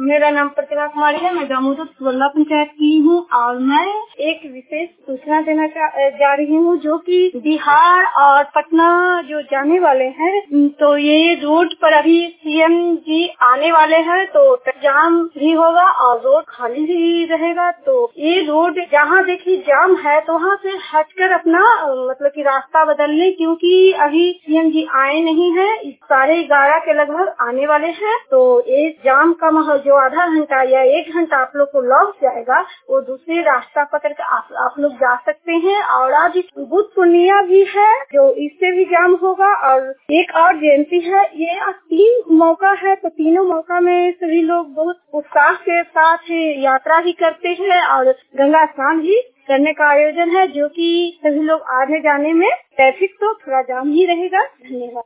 मेरा नाम प्रतिभा कुमारी है। मैं दामोदर सुवल्ला पंचायत की हूँ और मैं एक विशेष सूचना देना जा रही हूँ, जो कि बिहार और पटना जो जाने वाले हैं, तो ये रोड पर अभी सीएम जी आने वाले हैं, तो जाम भी होगा और रोड खाली भी रहेगा। तो ये रोड जहाँ देखिए जाम है तो वहाँ से हटकर अपना मतलब कि रास्ता बदल ले, क्योंकि अभी सीएम जी आए नहीं है। 11:30 के लगभग आने वाले हैं, तो एक जाम का माहौल जो आधा घंटा या 1 घंटा आप लोग को लग जाएगा, वो दूसरे रास्ता पकड़ के आप लोग जा सकते हैं। और आज बुद्ध पूर्णिमा भी है, जो इससे भी जाम होगा। और एक और जयंती है, ये 3 मौका है, तो तीनों मौका में सभी लोग बहुत उत्साह के साथ यात्रा भी करते हैं और गंगा स्नान भी करने का आयोजन है, जो कि सभी लोग आने जाने में ट्रैफिक तो थोड़ा जाम ही रहेगा। धन्यवाद।